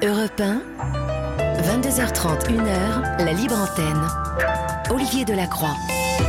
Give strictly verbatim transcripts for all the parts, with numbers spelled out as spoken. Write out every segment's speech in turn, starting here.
Europe un, vingt-deux heures trente, une heure, la libre antenne. Olivier Delacroix.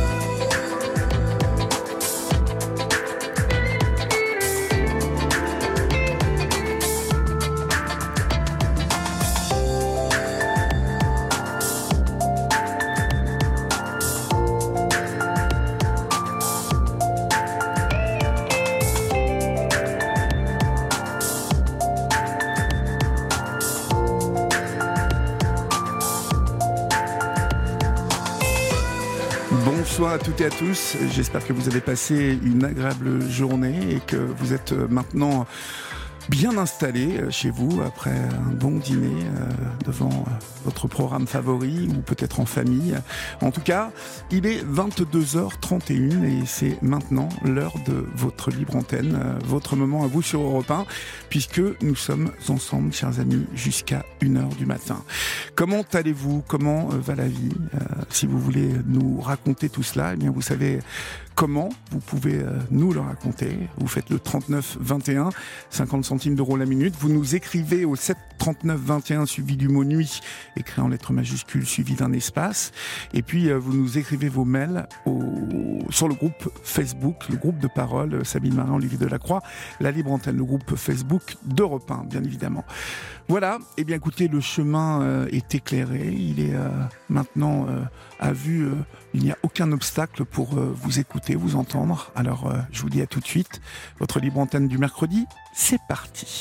Bonsoir à toutes et à tous, j'espère que vous avez passé une agréable journée et que vous êtes maintenant bien installés chez vous après un bon dîner devant votre programme favori ou peut-être en famille. En tout cas, il est vingt-deux heures trente et une et c'est maintenant l'heure de votre libre antenne, votre moment à vous sur Europe un, puisque nous sommes ensemble, chers amis, jusqu'à une heure du matin. Comment allez-vous ? Comment va la vie ? euh, Si vous voulez nous raconter tout cela, eh bien vous savez comment vous pouvez euh, nous le raconter. Vous faites le trente-neuf vingt et un, cinquante centimes d'euros la minute. Vous nous écrivez au sept trente-neuf vingt et un suivi du mot nuit, écrit en lettres majuscules suivi d'un espace. Et puis euh, vous nous écrivez vos mails au, sur le groupe Facebook, le groupe de parole euh, Sabine Marin, Olivier Delacroix, la libre antenne, le groupe Facebook d'Europe un, bien évidemment. Voilà, et eh bien écoutez, le chemin euh, est éclairé, il est euh, maintenant euh, à vue, euh, il n'y a aucun obstacle pour euh, vous écouter, vous entendre. Alors euh, je vous dis à tout de suite, votre libre antenne du mercredi, c'est parti.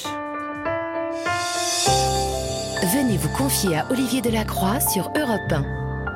Venez vous confier à Olivier Delacroix sur Europe un.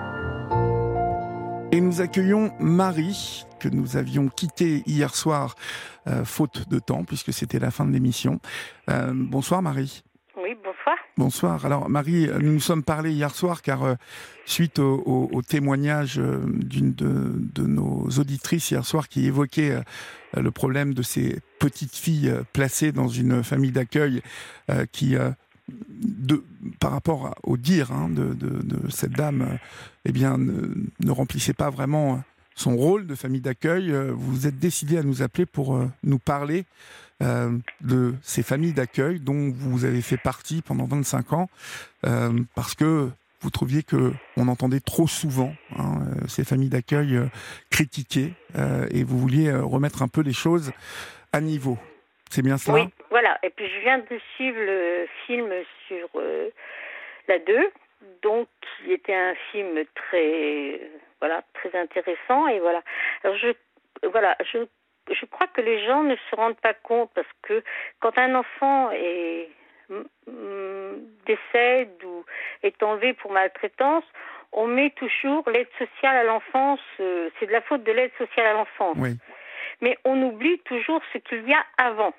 Et nous accueillons Marie, que nous avions quittée hier soir, euh, faute de temps, puisque c'était la fin de l'émission. Euh, bonsoir Marie. Oui, bonsoir. Bonsoir. Alors Marie, nous nous sommes parlé hier soir car euh, suite au, au, au témoignage euh, d'une de, de nos auditrices hier soir qui évoquait euh, le problème de ces petites filles euh, placées dans une famille d'accueil euh, qui, euh, de, par rapport au dire hein, de, de, de cette dame, euh, eh bien ne, ne remplissait pas vraiment son rôle de famille d'accueil. Euh, vous êtes décidé à nous appeler pour euh, nous parler Euh, de ces familles d'accueil dont vous avez fait partie pendant vingt-cinq ans, euh, parce que vous trouviez qu'on entendait trop souvent hein, euh, ces familles d'accueil euh, critiquées euh, et vous vouliez euh, remettre un peu les choses à niveau. C'est bien ça ? Oui, voilà. Et puis je viens de suivre le film sur euh, la deux, donc qui était un film très, voilà, très intéressant. Et voilà. Alors je, voilà, je Je crois que les gens ne se rendent pas compte parce que quand un enfant est, mm, décède ou est enlevé pour maltraitance, on met toujours l'aide sociale à l'enfance, euh, c'est de la faute de l'aide sociale à l'enfance. Oui. Mais on oublie toujours ce qu'il y a avant.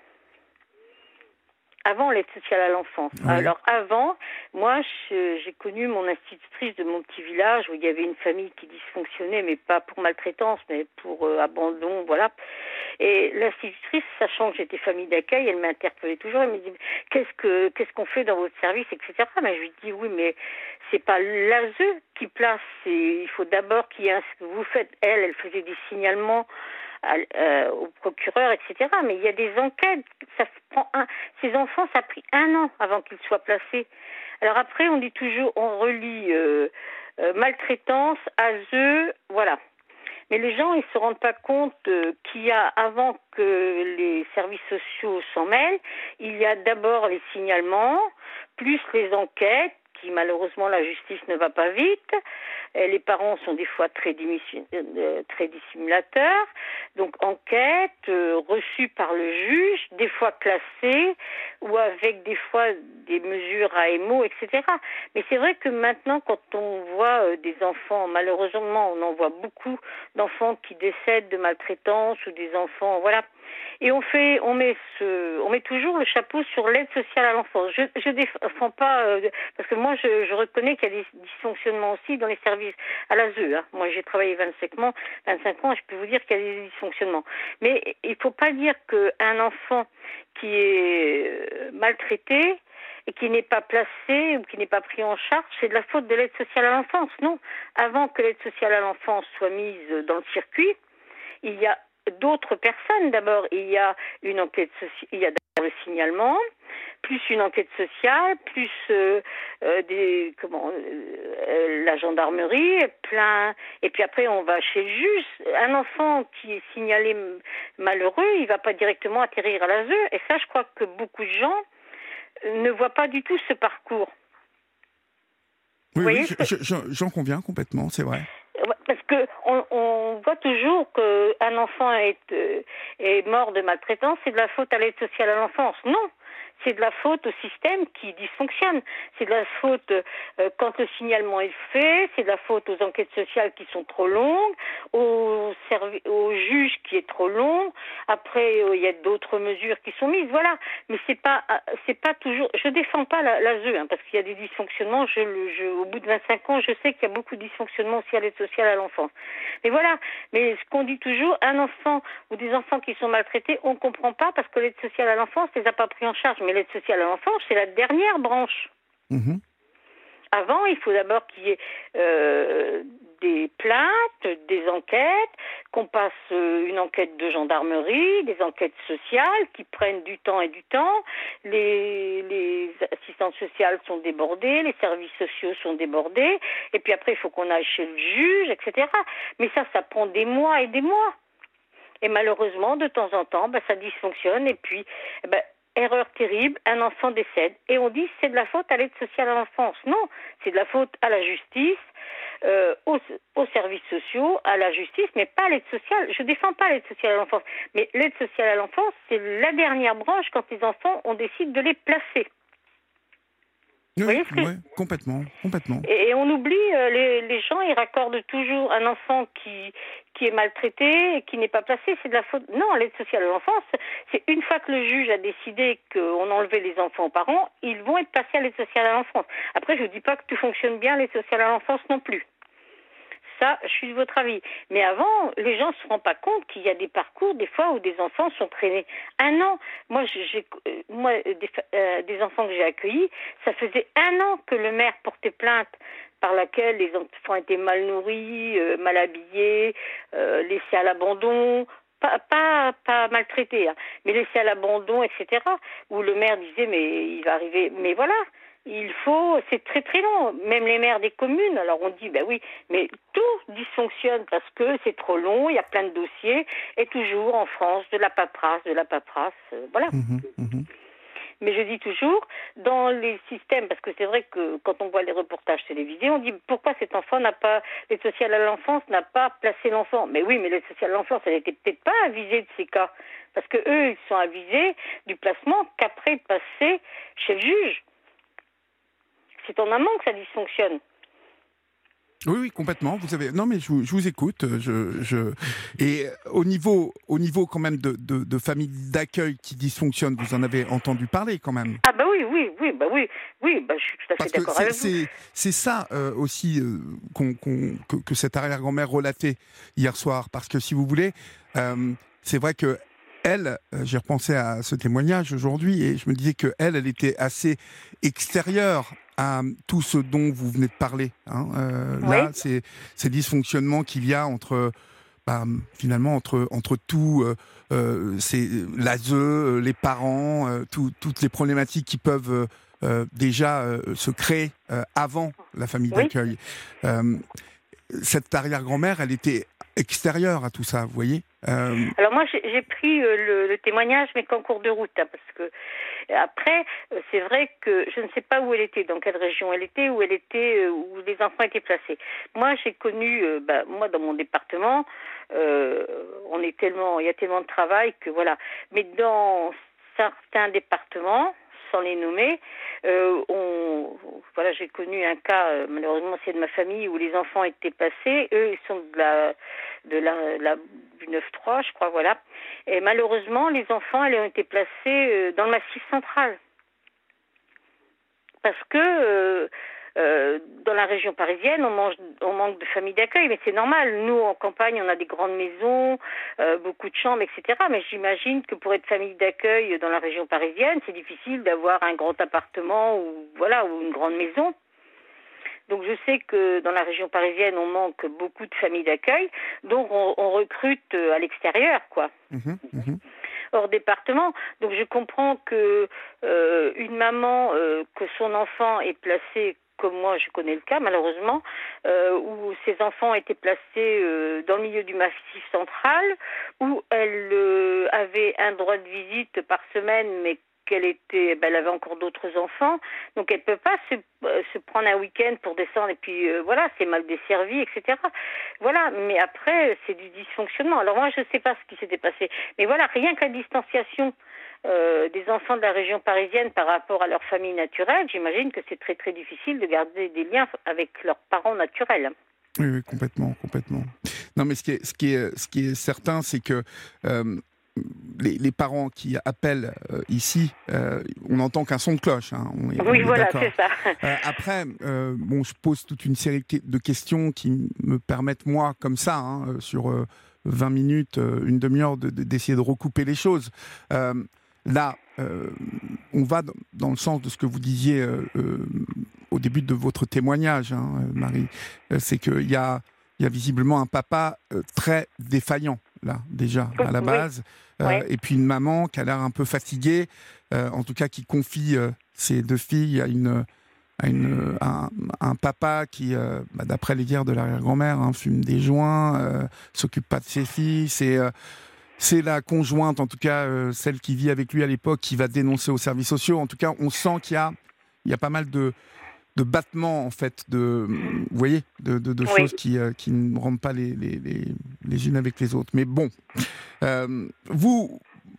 Avant l'aide sociale à l'enfance. Oui. Alors avant, moi je, j'ai connu mon institutrice de mon petit village où il y avait une famille qui dysfonctionnait, mais pas pour maltraitance, mais pour euh, abandon, voilà. Et l'institutrice, sachant que j'étais famille d'accueil, elle m'interpellait toujours, elle me dit qu'est-ce que qu'est-ce qu'on fait dans votre service, et cetera. Mais je lui dis oui, mais c'est pas l'A S E qui place, c'est, il faut d'abord qu'il y ait un, ce que vous faites. Elle, elle faisait des signalements À, euh, au procureur, et cetera. Mais il y a des enquêtes. Ça prend un. Ces enfants, ça a pris un an avant qu'ils soient placés. Alors après, on dit toujours, on relie euh, euh, maltraitance, A S E, voilà. Mais les gens, ils se rendent pas compte euh, qu'il y a, avant que les services sociaux s'en mêlent, il y a d'abord les signalements, plus les enquêtes, qui malheureusement la justice ne va pas vite. Et les parents sont des fois très, dimission, euh, très dissimulateurs. Donc enquête, euh, reçue par le juge, des fois classée, ou avec des fois des mesures A M O, et cetera. Mais c'est vrai que maintenant, quand on voit euh, des enfants, malheureusement, on en voit beaucoup d'enfants qui décèdent de maltraitance ou des enfants, voilà. Et on fait, on met ce, on met toujours le chapeau sur l'aide sociale à l'enfance. Je, je défends pas, euh, parce que moi, je, je reconnais qu'il y a des dysfonctionnements aussi dans les services à l'A S E. Hein. Moi, j'ai travaillé vingt-cinq ans, vingt-cinq ans, et je peux vous dire qu'il y a des dysfonctionnements. Mais il faut pas dire qu'un enfant qui est maltraité et qui n'est pas placé ou qui n'est pas pris en charge, c'est de la faute de l'aide sociale à l'enfance. Non, avant que l'aide sociale à l'enfance soit mise dans le circuit, il y a d'autres personnes. D'abord, il y a une enquête sociale, il y a d'abord le signalement, plus une enquête sociale, plus euh, euh, des comment euh, la gendarmerie, plein. Et puis après, on va chez le juge. Un enfant qui est signalé malheureux, il va pas directement atterrir à l'A S E. Et ça, je crois que beaucoup de gens ne voient pas du tout ce parcours. Oui, oui, je, je, j'en conviens complètement, c'est vrai. Parce que on, on voit toujours qu'un enfant est, euh, est mort de maltraitance, c'est de la faute à l'aide sociale à l'enfance. Non, c'est de la faute au système qui dysfonctionne. C'est de la faute euh, quand le signalement est fait, c'est de la faute aux enquêtes sociales qui sont trop longues, au, servi- au juge qui est trop long. Après, il euh, y a d'autres mesures qui sont mises, voilà. Mais c'est pas, c'est pas toujours. Je défends pas la, l'A S E, hein, parce qu'il y a des dysfonctionnements. Je, je, au bout de vingt-cinq ans, je sais qu'il y a beaucoup de dysfonctionnements aussi à l'aide sociale à l'enfance. Mais voilà. Mais ce qu'on dit toujours, un enfant ou des enfants qui sont maltraités, on comprend pas parce que l'aide sociale à l'enfance les a pas pris en charge. Mais l'aide sociale à l'enfance, c'est la dernière branche. Mmh. Avant, il faut d'abord qu'il y ait euh, des plaintes, des enquêtes, qu'on passe euh, une enquête de gendarmerie, des enquêtes sociales qui prennent du temps et du temps. Les, les assistantes sociales sont débordées, les services sociaux sont débordés. Et puis après, il faut qu'on aille chez le juge, et cetera. Mais ça, ça prend des mois et des mois. Et malheureusement, de temps en temps, ben, ça dysfonctionne. Et puis, ben, erreur terrible, un enfant décède. Et on dit c'est de la faute à l'aide sociale à l'enfance. Non, c'est de la faute à la justice, euh, aux, aux services sociaux, à la justice, mais pas à l'aide sociale. Je ne défends pas l'aide sociale à l'enfance. Mais l'aide sociale à l'enfance, c'est la dernière branche quand les enfants, on décide de les placer. Oui, oui, que... complètement, complètement. Et, et on oublie, euh, les, les gens, ils raccordent toujours un enfant qui, qui est maltraité et qui n'est pas placé, c'est de la faute. Non, l'aide sociale à l'enfance, c'est une fois que le juge a décidé qu'on enlevait les enfants aux parents, ils vont être placés à l'aide sociale à l'enfance. Après, je ne dis pas que tout fonctionne bien, l'aide sociale à l'enfance non plus. Ça, je suis de votre avis. Mais avant, les gens ne se rendent pas compte qu'il y a des parcours, des fois, où des enfants sont traînés un an. Moi, j'ai, moi des, euh, des enfants que j'ai accueillis, ça faisait un an que le maire portait plainte par laquelle les enfants étaient mal nourris, euh, mal habillés, euh, laissés à l'abandon. Pas, pas, pas maltraités, hein, mais laissés à l'abandon, et cetera. Où le maire disait, mais il va arriver... Mais voilà. Il faut, c'est très très long, même les maires des communes, alors on dit, ben oui, mais tout dysfonctionne parce que c'est trop long, il y a plein de dossiers, et toujours en France, de la paperasse, de la paperasse, euh, voilà. Mmh, mmh. Mais je dis toujours, dans les systèmes, parce que c'est vrai que quand on voit les reportages télévisés, on dit, pourquoi cet enfant n'a pas, l'aide sociale à l'enfance n'a pas placé l'enfant? Mais oui, mais l'aide sociale à l'enfance, elle n'était peut-être pas avisée de ces cas, parce que eux, ils sont avisés du placement qu'après de passer chez le juge. C'est en amont que ça dysfonctionne. Oui, oui, complètement. Vous avez. Non, mais je, je vous écoute. Je, je... Et au niveau, au niveau quand même de, de, de familles d'accueil qui dysfonctionnent, vous en avez entendu parler quand même. Ah bah oui, oui, oui, bah oui, oui, bah je suis tout à fait Parce d'accord que avec c'est, vous. C'est ça euh, aussi euh, qu'on, qu'on, que, que cette arrière-grand-mère relatait hier soir, parce que si vous voulez, euh, c'est vrai que. Elle, j'ai repensé à ce témoignage aujourd'hui et je me disais qu'elle, elle était assez extérieure à tout ce dont vous venez de parler. Hein. Euh, oui. Là, c'est ces dysfonctionnements qu'il y a entre, bah, finalement, entre, entre tout, euh, euh, c'est l'A S E, les parents, euh, tout, toutes les problématiques qui peuvent euh, déjà euh, se créer euh, avant la famille oui. d'accueil. Euh, cette arrière-grand-mère, elle était extérieure à tout ça, vous voyez. Euh... Alors moi, j'ai, j'ai pris euh, le, le témoignage, mais qu'en cours de route, hein, parce que après, c'est vrai que je ne sais pas où elle était, dans quelle région elle était, où elle était, euh, où les enfants étaient placés. Moi, j'ai connu, euh, bah, moi, dans mon département, euh, on est tellement, il y a tellement de travail que voilà. Mais dans certains départements, sans les nommer, euh, on, voilà, j'ai connu un cas, euh, malheureusement c'est de ma famille, où les enfants étaient placés, eux ils sont de la, de la, la du neuf trois, je crois, voilà. Et malheureusement, les enfants, ils ont été placés euh, dans le Massif central. Parce que euh, euh, dans la région parisienne, on, mange, on manque de familles d'accueil, mais c'est normal. Nous, en campagne, on a des grandes maisons, euh, beaucoup de chambres, et cetera. Mais j'imagine que pour être famille d'accueil dans la région parisienne, c'est difficile d'avoir un grand appartement ou voilà ou une grande maison. Donc je sais que dans la région parisienne, on manque beaucoup de familles d'accueil, donc on, on recrute à l'extérieur, quoi. Mmh, mmh. hors département. Donc je comprends que euh, une maman, euh, que son enfant est placé, comme moi je connais le cas malheureusement, euh, où ses enfants étaient placés euh, dans le milieu du Massif central, où elle euh, avait un droit de visite par semaine, mais qu'elle était, ben, elle avait encore d'autres enfants, donc elle peut pas se, euh, se prendre un week-end pour descendre et puis euh, voilà, c'est mal desservi, et cetera. Voilà, mais après c'est du dysfonctionnement. Alors moi je sais pas ce qui s'était passé, mais voilà, rien que la distanciation euh, des enfants de la région parisienne par rapport à leur famille naturelle, j'imagine que c'est très très difficile de garder des liens avec leurs parents naturels. Oui, oui, complètement, complètement. Non, mais ce qui est, ce qui est, ce qui est certain, c'est que euh, Les, les parents qui appellent euh, ici, euh, on n'entend qu'un son de cloche. Hein, on est, oui, on est voilà, d'accord. c'est ça. Euh, après, euh, bon, je pose toute une série de questions qui me permettent, moi, comme ça, hein, sur euh, vingt minutes, euh, une demi-heure, de, de, d'essayer de recouper les choses. Euh, là, euh, on va dans le sens de ce que vous disiez euh, euh, au début de votre témoignage, hein, Marie. Euh, c'est qu'il y a, il y a visiblement un papa euh, très défaillant. Là, déjà, à la base. Oui. Euh, ouais. Et puis une maman qui a l'air un peu fatiguée, euh, en tout cas qui confie euh, ses deux filles à, une, à une, un, un papa qui, euh, bah, d'après les dires de l'arrière-grand-mère, hein, fume des joints, euh, s'occupe pas de ses filles. C'est, euh, c'est la conjointe, en tout cas euh, celle qui vit avec lui à l'époque, qui va dénoncer aux services sociaux. En tout cas, on sent qu'il y a, il y a pas mal de... de battements, en fait, de, vous voyez, de, de, de oui. choses qui, euh, qui ne rendent pas les, les, les, les unes avec les autres. Mais bon, euh, vous,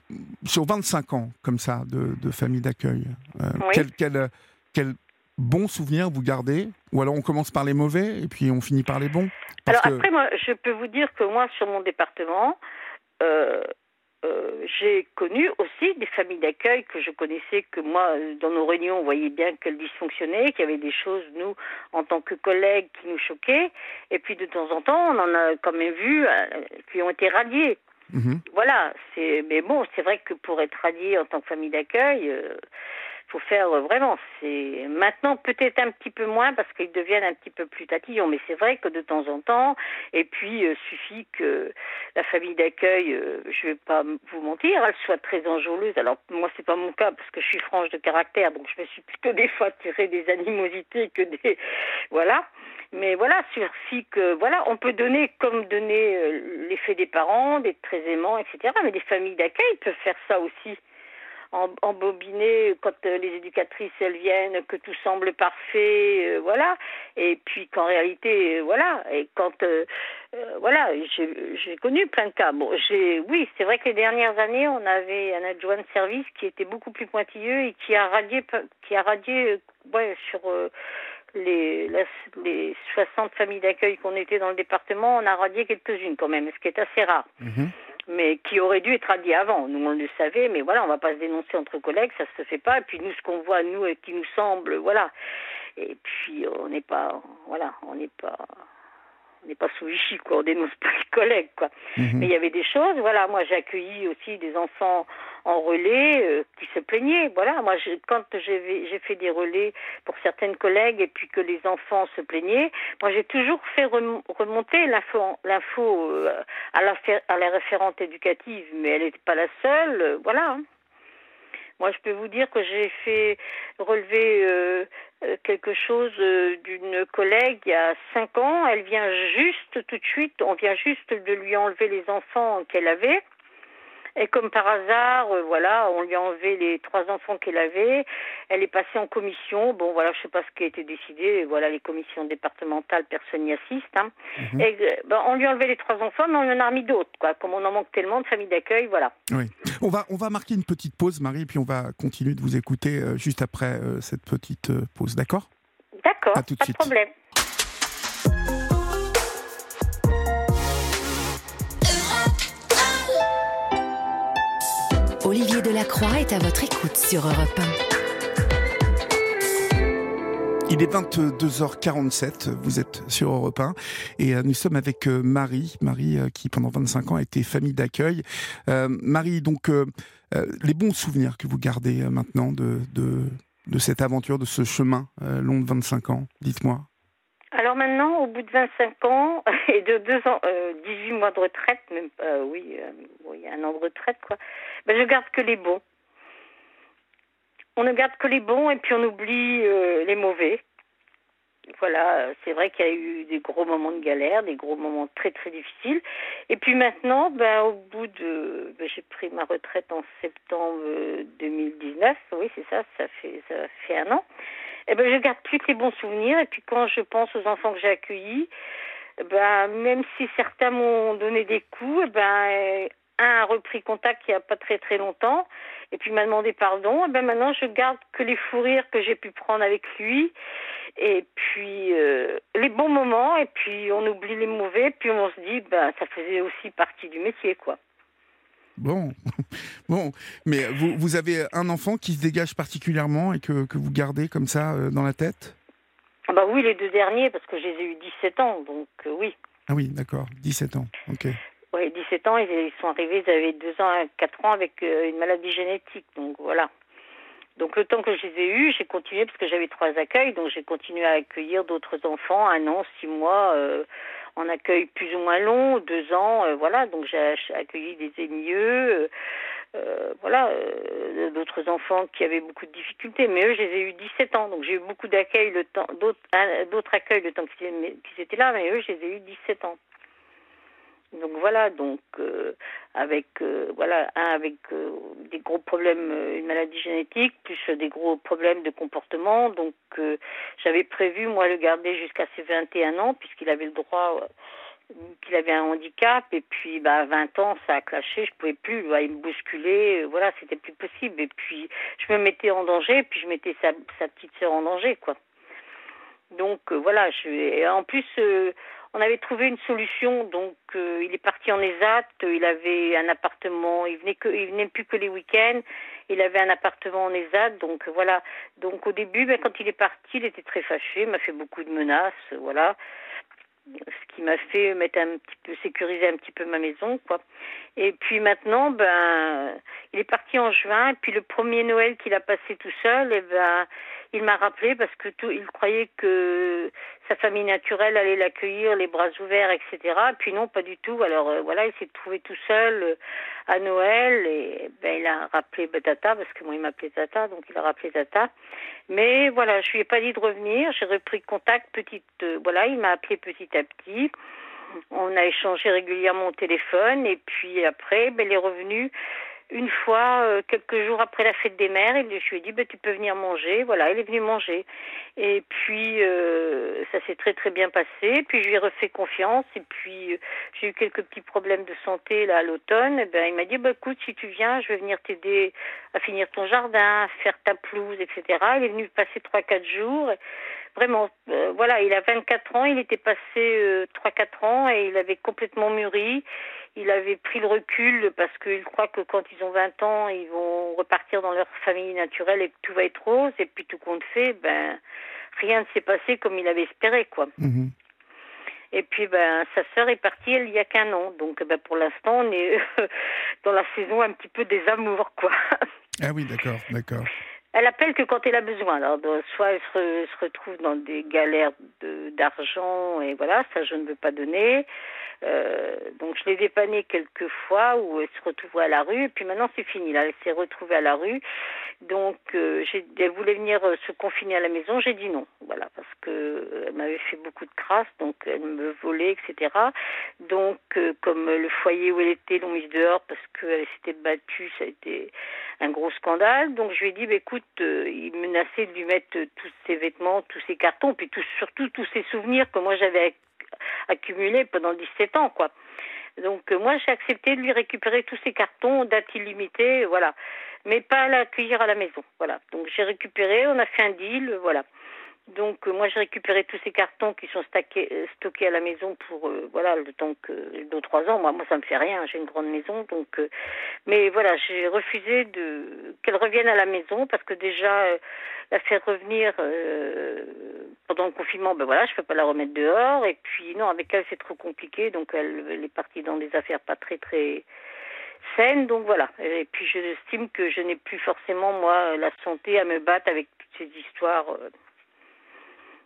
sur vingt-cinq ans, comme ça, de, de famille d'accueil, euh, oui. quel, quel, quel bon souvenir vous gardez? Ou alors on commence par les mauvais et puis on finit par les bons? Parce alors que... après, moi, je peux vous dire que moi, sur mon département, euh, Euh, j'ai connu aussi des familles d'accueil que je connaissais, que moi, dans nos réunions, on voyait bien qu'elles dysfonctionnaient, qu'il y avait des choses, nous, en tant que collègues, qui nous choquaient. Et puis, de temps en temps, on en a quand même vu euh, qui ont été radiés. Mmh. Voilà. C'est... Mais bon, c'est vrai que pour être radié en tant que famille d'accueil... Euh... faut faire vraiment, c'est maintenant peut-être un petit peu moins parce qu'ils deviennent un petit peu plus tatillons, mais c'est vrai que de temps en temps, et puis euh, suffit que la famille d'accueil, euh, je vais pas vous mentir, elle soit très enjôleuse. Alors moi c'est pas mon cas parce que je suis franche de caractère, donc je me suis plutôt des fois tiré des animosités que des voilà. Mais voilà, suffit que voilà, on peut donner comme donner euh, l'effet des parents, d'être très aimant, et cetera. Mais des familles d'accueil peuvent faire ça aussi. Embobiner quand euh, les éducatrices elles viennent, que tout semble parfait, euh, voilà. Et puis qu'en réalité, euh, voilà. Et quand, euh, euh, voilà, j'ai, j'ai connu plein de cas. Bon, j'ai, oui, c'est vrai que les dernières années, on avait un adjoint de service qui était beaucoup plus pointilleux et qui a radié, qui a radié, ouais, sur euh, les, la, les soixante familles d'accueil qu'on était dans le département, on a radié quelques-unes quand même, ce qui est assez rare. Mmh. Mais qui aurait dû être radié avant. Nous, on le savait, mais voilà, on va pas se dénoncer entre collègues, ça se fait pas. Et puis nous, ce qu'on voit, nous, et qui nous semble, voilà. Et puis, on n'est pas, voilà, on n'est pas... on n'est pas sous Vichy, quoi, on dénonce pas les collègues, quoi. Mmh. Mais il y avait des choses, voilà, moi j'ai accueilli aussi des enfants en relais euh, qui se plaignaient, voilà, moi je, quand j'ai, j'ai fait des relais pour certaines collègues et puis que les enfants se plaignaient, moi j'ai toujours fait remonter l'info, l'info euh, à, la, à la référente éducative, mais elle n'était pas la seule, euh, voilà. Moi, je peux vous dire que j'ai fait relever euh, quelque chose euh, d'une collègue il y a cinq ans. Elle vient juste tout de suite, on vient juste de lui enlever les enfants qu'elle avait. Et comme par hasard, euh, voilà, on lui a enlevé les trois enfants qu'elle avait. Elle est passée en commission. Bon, voilà, je sais pas ce qui a été décidé. Voilà, les commissions départementales, personne n'y assiste. Hein. Mmh. Et ben, on lui a enlevé les trois enfants, mais on en a remis d'autres, quoi. Comme on en manque tellement de familles d'accueil, voilà. Oui. On va, on va marquer une petite pause, Marie, puis on va continuer de vous écouter euh, juste après euh, cette petite euh, pause, d'accord ? D'accord, pas de suite. Problème. Olivier Delacroix est à votre écoute sur Europe un. Il est vingt-deux heures quarante-sept, vous êtes sur Europe un et nous sommes avec Marie, Marie qui pendant vingt-cinq ans a été famille d'accueil. Euh, Marie, donc euh, les bons souvenirs que vous gardez maintenant de, de, de cette aventure, de ce chemin euh, long de vingt-cinq ans, dites-moi. Alors alors maintenant, au bout de vingt-cinq ans et de deux ans, euh, dix-huit mois de retraite, même euh, oui, euh, oui, un an de retraite, quoi. Ben, je garde que les bons. On ne garde que les bons et puis on oublie euh, les mauvais. Voilà, c'est vrai qu'il y a eu des gros moments de galère, des gros moments très très difficiles. Et puis maintenant, ben, au bout de, ben, j'ai pris ma retraite en septembre deux mille dix-neuf. Oui, c'est ça, ça fait ça fait un an. Et ben, je garde plus que les bons souvenirs. Et puis quand je pense aux enfants que j'ai accueillis, ben, même si certains m'ont donné des coups, ben, un a repris contact il n'y a pas très très longtemps, et puis m'a demandé pardon. Et ben maintenant, je garde que les fous rires que j'ai pu prendre avec lui, et puis euh, les bons moments, et puis on oublie les mauvais, puis on se dit, ben, ça faisait aussi partie du métier, quoi. Bon, bon, mais vous, vous avez un enfant qui se dégage particulièrement et que, que vous gardez comme ça euh, dans la tête ? Ah bah oui, les deux derniers, parce que je les ai eu dix-sept ans, donc euh, oui. Ah oui, d'accord, dix-sept ans, ok. Oui, dix-sept ans, ils, ils sont arrivés, ils avaient deux ans à quatre ans avec euh, une maladie génétique, donc voilà. Donc le temps que je les ai eus, j'ai continué, parce que j'avais trois accueils, donc j'ai continué à accueillir d'autres enfants, un an, six mois, euh, en accueil plus ou moins long, deux ans, euh, voilà, donc j'ai accueilli des émieux, euh, euh, voilà, euh, d'autres enfants qui avaient beaucoup de difficultés, mais eux, je les ai eu dix-sept ans, donc j'ai eu beaucoup d'accueils, le temps, d'autres, un, d'autres accueils le temps qu'ils, qu'ils étaient là, mais eux, je les ai eu dix-sept ans. Donc voilà, donc euh, avec euh, voilà un avec euh, des gros problèmes, euh, une maladie génétique, plus euh, des gros problèmes de comportement. Donc euh, j'avais prévu moi le garder jusqu'à ses vingt et un ans puisqu'il avait le droit, euh, qu'il avait un handicap. Et puis bah à vingt ans ça a clashé, je pouvais plus, bah, il me bousculait, euh, voilà c'était plus possible. Et puis je me mettais en danger, puis je mettais sa, sa petite sœur en danger quoi. Donc euh, voilà, je, et en plus euh, on avait trouvé une solution, donc euh, il est parti en ESAT, il avait un appartement, il venait que, il venait plus que les week-ends, il avait un appartement en ESAT, donc euh, voilà. Donc au début, ben, quand il est parti, il était très fâché, il m'a fait beaucoup de menaces, euh, voilà. Ce qui m'a fait mettre un petit peu, sécuriser un petit peu ma maison, quoi. Et puis maintenant, ben, il est parti en juin, et puis le premier Noël qu'il a passé tout seul, et ben, il m'a rappelé parce que tout, il croyait que sa famille naturelle allait l'accueillir, les bras ouverts, et cetera. Et puis non, pas du tout. Alors euh, voilà, il s'est trouvé tout seul euh, à Noël, et ben, il a rappelé ben, Tata, parce que moi il m'appelait Tata, donc il a rappelé Tata. Mais voilà, je lui ai pas dit de revenir, j'ai repris contact petit, euh, voilà, il m'a appelé petit à petit. On a échangé régulièrement au téléphone, et puis après, ben, il est revenu une fois, euh, quelques jours après la fête des mères, et je lui ai dit, ben, tu peux venir manger. Voilà, il est venu manger. Et puis, euh, ça s'est très très bien passé. Puis, je lui ai refait confiance. Et puis, euh, j'ai eu quelques petits problèmes de santé là à l'automne. Et ben, il m'a dit, ben, écoute, si tu viens, je vais venir t'aider à finir ton jardin, à faire ta pelouse, et cetera. Il est venu passer trois quatre jours. Vraiment, euh, voilà, il a vingt-quatre ans, il était passé euh, trois quatre ans et il avait complètement mûri. Il avait pris le recul parce qu'il croit que quand ils ont vingt ans, ils vont repartir dans leur famille naturelle et que tout va être rose. Et puis tout compte fait, ben, rien ne s'est passé comme il avait espéré, quoi. Mmh. Et puis, ben, sa sœur est partie il y a qu'un an. Donc, ben, pour l'instant, on est dans la saison un petit peu des amours, quoi. Ah oui, d'accord, d'accord. Elle appelle que quand elle a besoin. Alors, soit elle se, se retrouve dans des galères de, d'argent, et voilà, ça je ne veux pas donner. Euh, donc je l'ai dépannée quelques fois où elle se retrouvait à la rue, et puis maintenant c'est fini, là elle s'est retrouvée à la rue. Donc euh, j'ai, elle voulait venir euh, se confiner à la maison, j'ai dit non, voilà, parce que euh, elle m'avait fait beaucoup de crasse, donc elle me volait, et cetera. Donc euh, comme le foyer où elle était l'ont mise dehors parce qu'elle s'était battue, ça a été un gros scandale. Donc je lui ai dit, bah, écoute, euh, il menaçait de lui mettre euh, tous ses vêtements, tous ses cartons, puis tout, surtout tous ses souvenirs que moi j'avais accumulés pendant dix-sept ans, quoi. Donc euh, moi j'ai accepté de lui récupérer tous ses cartons, date illimitée, voilà, mais pas à l'accueillir à la maison, voilà. Donc j'ai récupéré, on a fait un deal, voilà. Donc euh, moi j'ai récupéré tous ces cartons qui sont stackés, euh, stockés à la maison pour euh, voilà le temps que deux trois ans. Moi moi ça me fait rien, j'ai une grande maison, donc euh, mais voilà, j'ai refusé de qu'elle revienne à la maison parce que déjà euh, la faire revenir euh, pendant le confinement, ben voilà, je peux pas la remettre dehors, et puis non, avec elle c'est trop compliqué, donc elle, elle est partie dans des affaires pas très très saines, donc voilà. Et puis j'estime que je n'ai plus forcément moi la santé à me battre avec toutes ces histoires. Euh,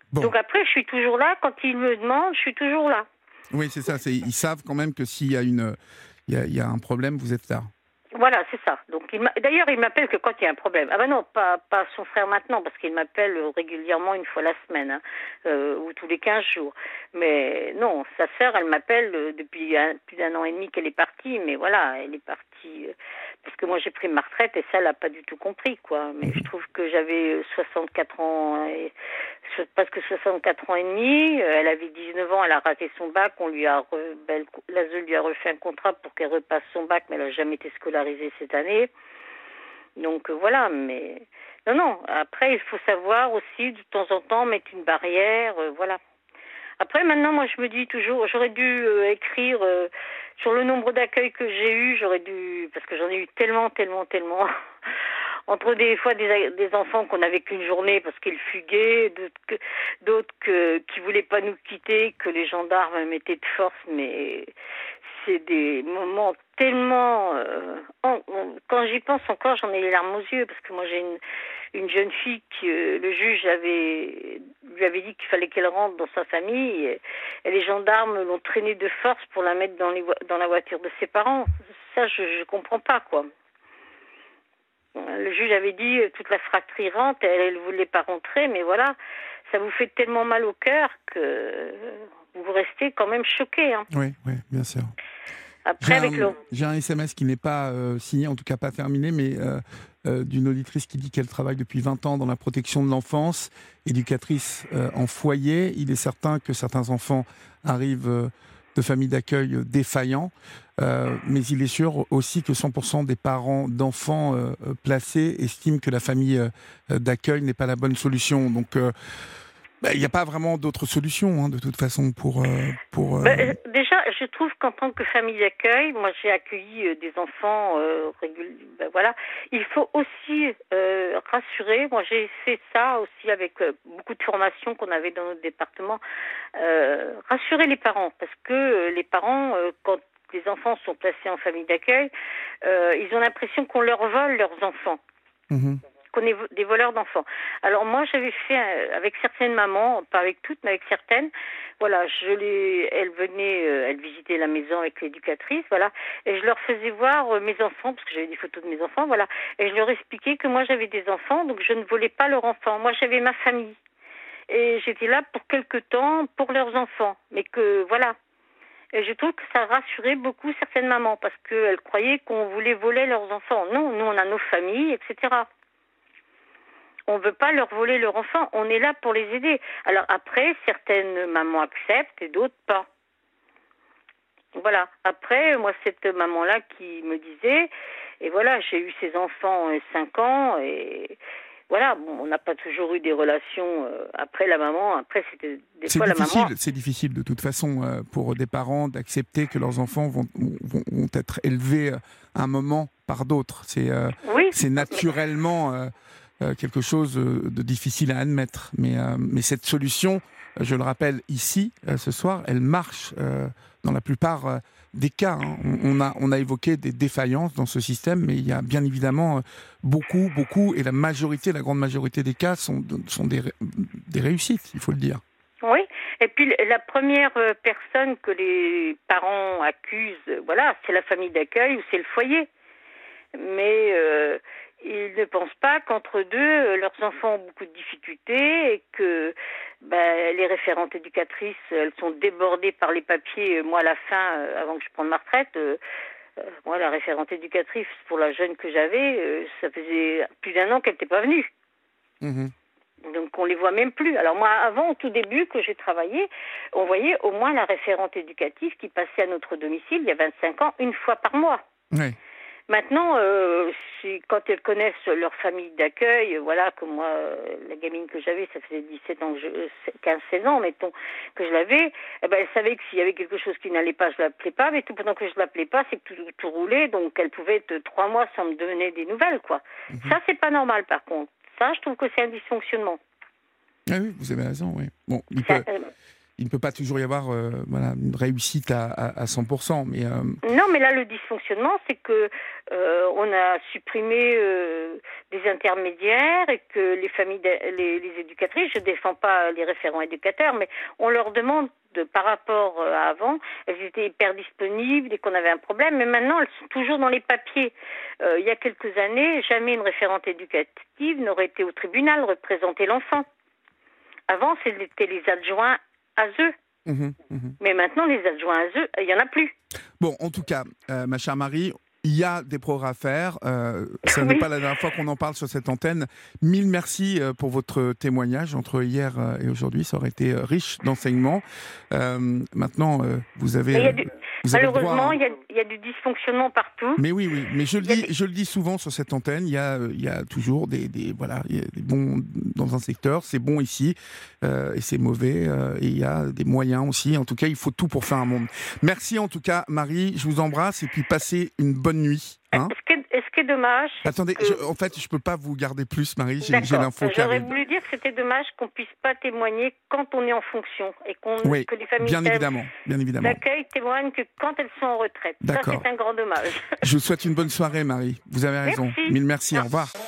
Bon. Donc après, je suis toujours là. Quand ils me demandent, je suis toujours là. Oui, c'est ça. C'est, ils savent quand même que s'il y a, une, il y a, il y a un problème, vous êtes là. Voilà, c'est ça. Donc, il m'a... D'ailleurs, il m'appelle que quand il y a un problème. Ah ben non, pas, pas son frère maintenant, parce qu'il m'appelle régulièrement une fois la semaine, hein, euh, ou tous les quinze jours. Mais non, sa sœur, elle m'appelle euh, depuis un, plus d'un an et demi qu'elle est partie, mais voilà, elle est partie... Euh, parce que moi, j'ai pris ma retraite, et ça, elle n'a pas du tout compris, quoi. Mais je trouve que j'avais soixante-quatre ans, et, presque soixante-quatre ans et demi, euh, elle avait dix-neuf ans, elle a raté son bac, on lui a... Re... Ben, l'A S E lui a refait un contrat pour qu'elle repasse son bac, mais elle n'a jamais été scolarisée cette année. Donc euh, voilà, mais non, non. Après, il faut savoir aussi de temps en temps mettre une barrière, euh, voilà. Après, maintenant, moi, je me dis toujours, j'aurais dû euh, écrire euh, sur le nombre d'accueils que j'ai eu, j'aurais dû, parce que j'en ai eu tellement, tellement, tellement. Entre des fois des, des enfants qu'on n'avait qu'une journée parce qu'ils fuguaient, d'autres, que, d'autres que, qui voulaient pas nous quitter, que les gendarmes mettaient de force, mais c'est des moments tellement... Euh, en, en, quand j'y pense encore, j'en ai les larmes aux yeux, parce que moi j'ai une, une jeune fille que le juge avait, lui avait dit qu'il fallait qu'elle rentre dans sa famille, et, et les gendarmes l'ont traînée de force pour la mettre dans, les, dans la voiture de ses parents. Ça, je ne comprends pas, quoi. Le juge avait dit toute la fratrie rentre, elle ne voulait pas rentrer, mais voilà, ça vous fait tellement mal au cœur que vous restez quand même choqués. Hein. Oui, oui, bien sûr. Après, j'ai, avec un, le... j'ai un S M S qui n'est pas euh, signé, en tout cas pas terminé, mais euh, euh, d'une auditrice qui dit qu'elle travaille depuis vingt ans dans la protection de l'enfance, éducatrice euh, en foyer. Il est certain que certains enfants arrivent euh, de familles d'accueil défaillants, euh, mais il est sûr aussi que cent pour cent des parents d'enfants euh, placés estiment que la famille euh, d'accueil n'est pas la bonne solution. Donc, euh, bah, il n'y a pas vraiment d'autre solution, hein, de toute façon, pour... Euh, pour euh... ben, déjà, je trouve qu'en tant que famille d'accueil, moi j'ai accueilli euh, des enfants euh, réguliers, ben, voilà, il faut aussi euh, rassurer, moi j'ai fait ça aussi avec euh, beaucoup de formations qu'on avait dans notre département, euh, rassurer les parents, parce que euh, les parents, euh, quand les enfants sont placés en famille d'accueil, euh, ils ont l'impression qu'on leur vole leurs enfants. Mmh. Qu'on est des voleurs d'enfants. Alors moi, j'avais fait euh, avec certaines mamans, pas avec toutes, mais avec certaines. Voilà, je les, elles venaient, euh, elles visitaient la maison avec l'éducatrice, voilà, et je leur faisais voir euh, mes enfants, parce que j'avais des photos de mes enfants, voilà, et je leur expliquais que moi j'avais des enfants, donc je ne volais pas leurs enfants. Moi, j'avais ma famille, et j'étais là pour quelque temps pour leurs enfants, mais que voilà. Et je trouve que ça rassurait beaucoup certaines mamans, parce qu'elles croyaient qu'on voulait voler leurs enfants. Non, nous on a nos familles, et cetera. On ne veut pas leur voler leur enfant, on est là pour les aider. Alors après, certaines mamans acceptent et d'autres pas. Voilà. Après, moi, cette maman-là qui me disait, et voilà, j'ai eu ces enfants cinq ans, et voilà, bon, on n'a pas toujours eu des relations euh, après la maman, après c'était des c'est fois difficile, la maman... C'est difficile de toute façon euh, pour des parents d'accepter que leurs enfants vont, vont, vont être élevés à un moment par d'autres. C'est, euh, oui, c'est naturellement... Euh, Euh, quelque chose de difficile à admettre. Mais, euh, mais cette solution, je le rappelle ici, euh, ce soir, elle marche euh, dans la plupart euh, des cas. Hein. On, on, a, on a évoqué des défaillances dans ce système, mais il y a bien évidemment euh, beaucoup, beaucoup, et la majorité, la grande majorité des cas sont, sont des, des réussites, il faut le dire. Oui, et puis la première personne que les parents accusent, voilà, c'est la famille d'accueil ou c'est le foyer. Mais... Euh, ils ne pensent pas qu'entre deux, leurs enfants ont beaucoup de difficultés et que ben, les référentes éducatrices, elles sont débordées par les papiers. Moi, à la fin, avant que je prenne ma retraite, euh, moi, la référente éducatrice, pour la jeune que j'avais, euh, ça faisait plus d'un an qu'elle n'était pas venue. Mmh. Donc, on les voit même plus. Alors moi, avant, au tout début, que j'ai travaillé, on voyait au moins la référente éducative qui passait à notre domicile, il y a vingt-cinq ans, une fois par mois. Oui. Maintenant, euh, si, quand elles connaissent leur famille d'accueil, voilà, comme moi, euh, la gamine que j'avais, ça faisait dix-sept ans, que je, quinze seize ans, mettons, que je l'avais, eh ben, elle savait que s'il y avait quelque chose qui n'allait pas, je l'appelais pas, mais tout pendant que je l'appelais pas, c'est que tout, tout roulait, donc elle pouvait être trois mois sans me donner des nouvelles, quoi. Mm-hmm. Ça, c'est pas normal, par contre. Ça, je trouve que c'est un dysfonctionnement. Ah oui, vous avez raison, oui. Bon, il peut... Ça, euh... il ne peut pas toujours y avoir euh, voilà, une réussite à, à, à cent pour cent. Mais, euh... Non, mais là, le dysfonctionnement, c'est que euh, on a supprimé euh, des intermédiaires et que les familles, les, les éducatrices, je défends pas les référents éducateurs, mais on leur demande de, par rapport à avant, elles étaient hyper disponibles dès qu'on avait un problème, mais maintenant elles sont toujours dans les papiers. Euh, il y a quelques années, jamais une référente éducative n'aurait été au tribunal représenter l'enfant. Avant, c'était les adjoints à eux. Mmh, mmh. Mais maintenant, les adjoints à eux, il n'y en a plus. Bon, en tout cas, euh, ma chère Marie, il y a des progrès à faire. Euh, ça oui. n'est pas la dernière fois qu'on en parle sur cette antenne. Mille merci euh, pour votre témoignage entre hier euh, et aujourd'hui. Ça aurait été euh, riche d'enseignements. Euh, maintenant, euh, vous avez... Euh, du... vous Malheureusement, il y, y a du dysfonctionnement partout. Mais oui, oui. Mais je le, dis, des... je le dis souvent sur cette antenne, il y a, il y a toujours des, des, voilà, il y a des bons dans un secteur. C'est bon ici euh, et c'est mauvais. Euh, et il y a des moyens aussi. En tout cas, il faut tout pour faire un monde. Merci en tout cas, Marie. Je vous embrasse et puis passez une bonne nuit. Hein est-ce, que, est-ce que dommage Attendez, que... je, en fait, je peux pas vous garder plus, Marie. J'ai, j'ai l'info qui J'aurais arrive. voulu dire que c'était dommage qu'on puisse pas témoigner quand on est en fonction et qu'on oui, que les familles bien évidemment, bien évidemment. d'accueil témoignent que quand elles sont en retraite. D'accord. Ça, c'est un grand dommage. Je vous souhaite une bonne soirée, Marie. Vous avez raison. Merci. Mille merci. Non. Au revoir.